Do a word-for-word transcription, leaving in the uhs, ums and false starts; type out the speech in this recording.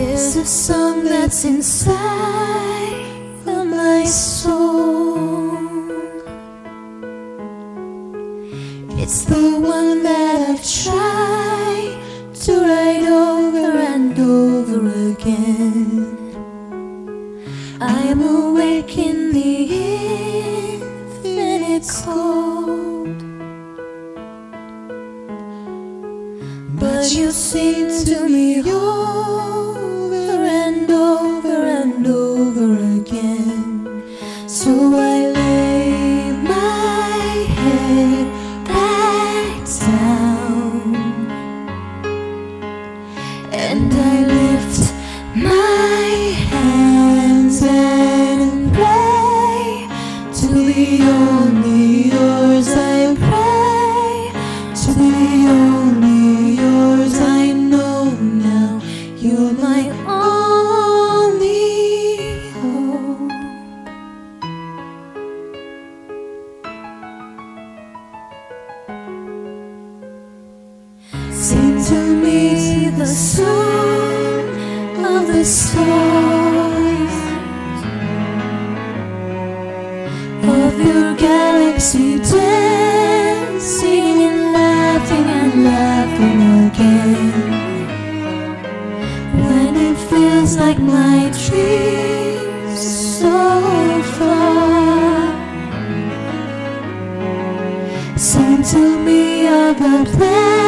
There's a song that's inside of my soul. It's the one that I've tried to write over and over again. I'm awake in the infinite cold, but you sing to me over and over and over again. So I lay my head back down and I lift my hands and pray to be only yours. I pray to be only yours. I know now you're my only hope. Sing to me the song of the stars, of your galaxy dancing and laughing and laughing again. When it feels like my dreams so far, sing to me of the plan